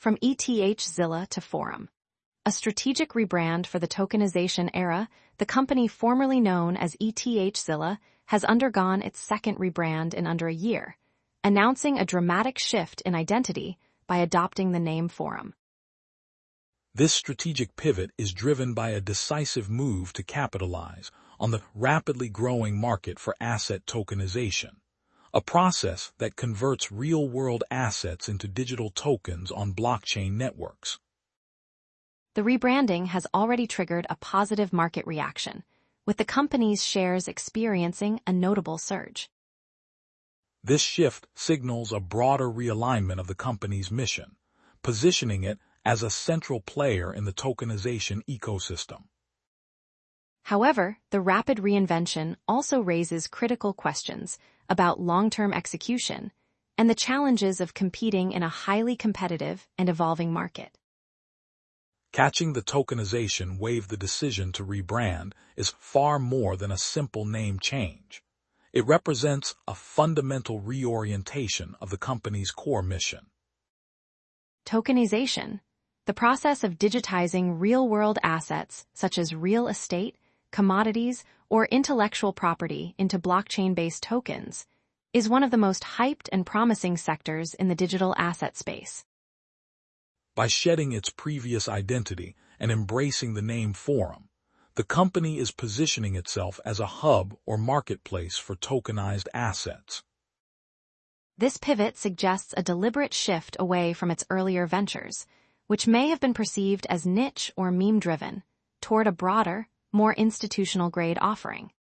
From ETHZilla to Forum. A strategic rebrand for the tokenization era, the company formerly known as ETHZilla has undergone its second rebrand in under a year, announcing a dramatic shift in identity by adopting the name Forum. This strategic pivot is driven by a decisive move to capitalize on the rapidly growing market for asset tokenization, a process that converts real-world assets into digital tokens on blockchain networks. The rebranding has already triggered a positive market reaction, with the company's shares experiencing a notable surge. This shift signals a broader realignment of the company's mission, positioning it as a central player in the tokenization ecosystem. However, the rapid reinvention also raises critical questions about long-term execution and the challenges of competing in a highly competitive and evolving market. Catching the tokenization wave, the decision to rebrand is far more than a simple name change. It represents a fundamental reorientation of the company's core mission. Tokenization, the process of digitizing real-world assets such as real estate, commodities, or intellectual property into blockchain-based tokens, is one of the most hyped and promising sectors in the digital asset space. By shedding its previous identity and embracing the name Forum, the company is positioning itself as a hub or marketplace for tokenized assets. This pivot suggests a deliberate shift away from its earlier ventures, which may have been perceived as niche or meme-driven, toward a broader, more institutional-grade offering.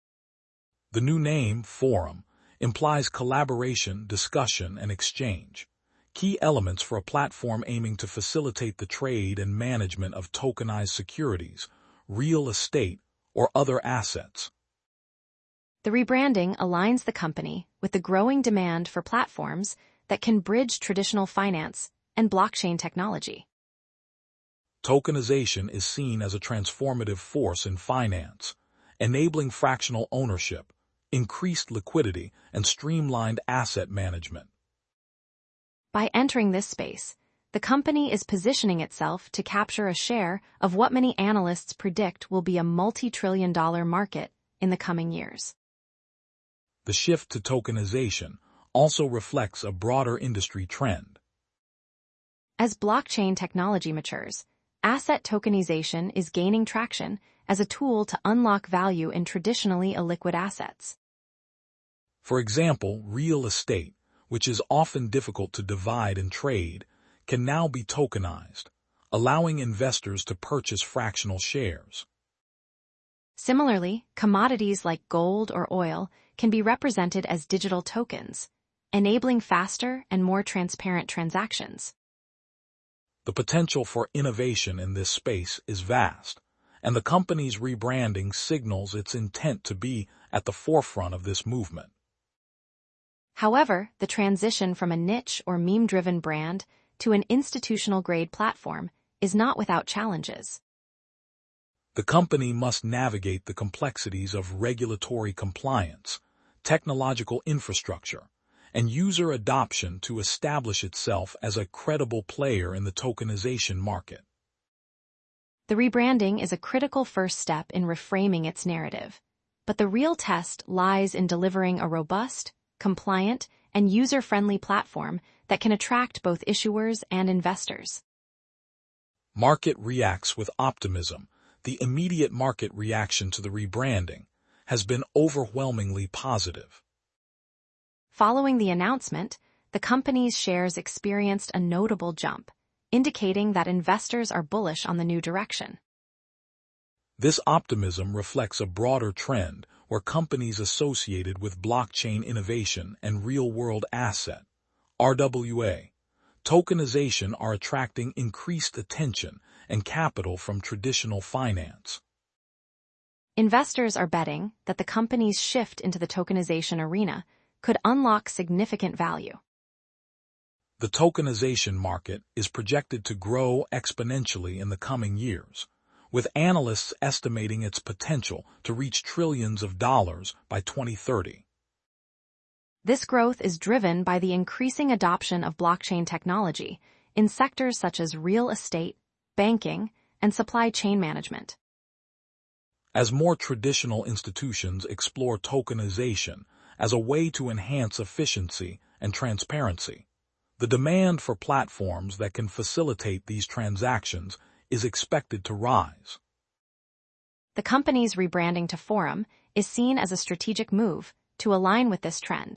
The new name, Forum, implies collaboration, discussion, and exchange, key elements for a platform aiming to facilitate the trade and management of tokenized securities, real estate, or other assets. The rebranding aligns the company with the growing demand for platforms that can bridge traditional finance and blockchain technology. Tokenization is seen as a transformative force in finance, enabling fractional ownership, increased liquidity, and streamlined asset management. By entering this space, the company is positioning itself to capture a share of what many analysts predict will be a multi-trillion-dollar market in the coming years. The shift to tokenization also reflects a broader industry trend. As blockchain technology matures, asset tokenization is gaining traction as a tool to unlock value in traditionally illiquid assets. For example, real estate, which is often difficult to divide and trade, can now be tokenized, allowing investors to purchase fractional shares. Similarly, commodities like gold or oil can be represented as digital tokens, enabling faster and more transparent transactions. The potential for innovation in this space is vast, and the company's rebranding signals its intent to be at the forefront of this movement. However, the transition from a niche or meme-driven brand to an institutional-grade platform is not without challenges. The company must navigate the complexities of regulatory compliance, technological infrastructure, and user adoption to establish itself as a credible player in the tokenization market. The rebranding is a critical first step in reframing its narrative, but the real test lies in delivering a robust, compliant, and user-friendly platform that can attract both issuers and investors. Market reacts with optimism. The immediate market reaction to the rebranding has been overwhelmingly positive. Following the announcement, the company's shares experienced a notable jump, indicating that investors are bullish on the new direction. This optimism reflects a broader trend where companies associated with blockchain innovation and real-world asset, RWA, tokenization are attracting increased attention and capital from traditional finance. Investors are betting that the company's shift into the tokenization arena could unlock significant value. The tokenization market is projected to grow exponentially in the coming years, with analysts estimating its potential to reach trillions of dollars by 2030. This growth is driven by the increasing adoption of blockchain technology, in sectors such as real estate, banking, and supply chain management. As more traditional institutions explore tokenization as a way to enhance efficiency and transparency, the demand for platforms that can facilitate these transactions is expected to rise. The company's rebranding to Forum is seen as a strategic move to align with this trend.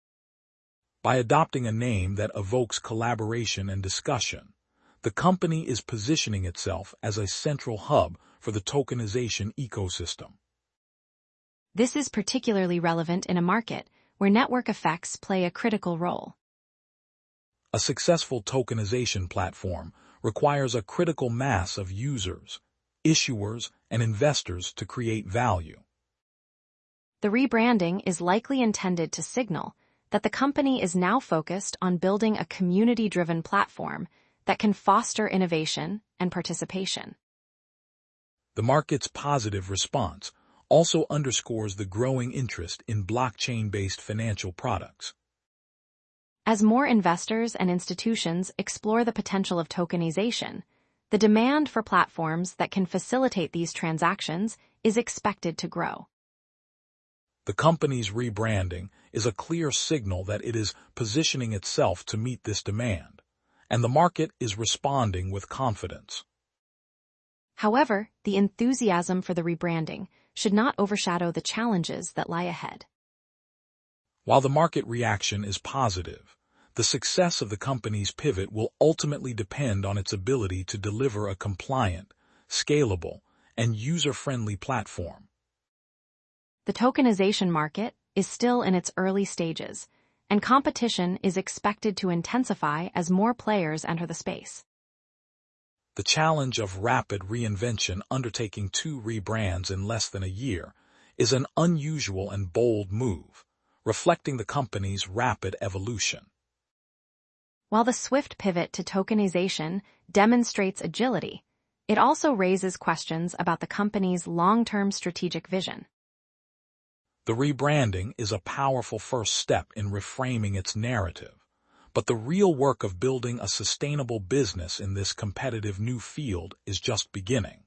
By adopting a name that evokes collaboration and discussion, the company is positioning itself as a central hub for the tokenization ecosystem. This is particularly relevant in a market where network effects play a critical role. A successful tokenization platform requires a critical mass of users, issuers, and investors to create value. The rebranding is likely intended to signal that the company is now focused on building a community-driven platform that can foster innovation and participation. The market's positive response also underscores the growing interest in blockchain-based financial products. As more investors and institutions explore the potential of tokenization, the demand for platforms that can facilitate these transactions is expected to grow. The company's rebranding is a clear signal that it is positioning itself to meet this demand, and the market is responding with confidence. However, the enthusiasm for the rebranding should not overshadow the challenges that lie ahead. While the market reaction is positive, the success of the company's pivot will ultimately depend on its ability to deliver a compliant, scalable, and user-friendly platform. The tokenization market is still in its early stages, and competition is expected to intensify as more players enter the space. The challenge of rapid reinvention undertaking 2 rebrands in less than a year is an unusual and bold move, reflecting the company's rapid evolution. While the swift pivot to tokenization demonstrates agility, it also raises questions about the company's long-term strategic vision. The rebranding is a powerful first step in reframing its narrative, but the real work of building a sustainable business in this competitive new field is just beginning.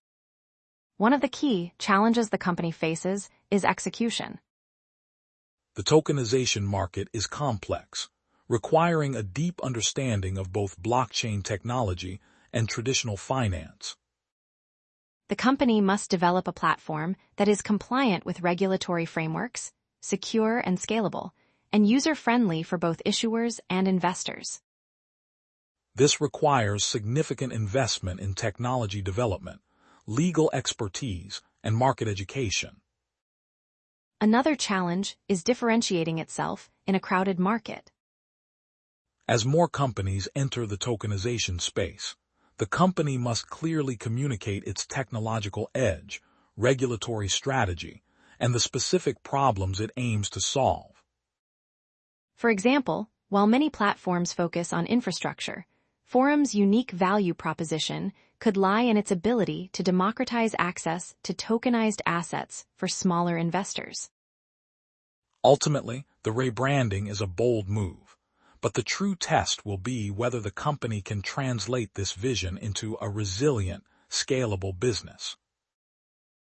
One of the key challenges the company faces is execution. The tokenization market is complex, requiring a deep understanding of both blockchain technology and traditional finance. The company must develop a platform that is compliant with regulatory frameworks, secure and scalable, and user-friendly for both issuers and investors. This requires significant investment in technology development, legal expertise, and market education. Another challenge is differentiating itself in a crowded market. As more companies enter the tokenization space, the company must clearly communicate its technological edge, regulatory strategy, and the specific problems it aims to solve. For example, while many platforms focus on infrastructure, Forum's unique value proposition could lie in its ability to democratize access to tokenized assets for smaller investors. Ultimately, the rebranding is a bold move, but the true test will be whether the company can translate this vision into a resilient, scalable business.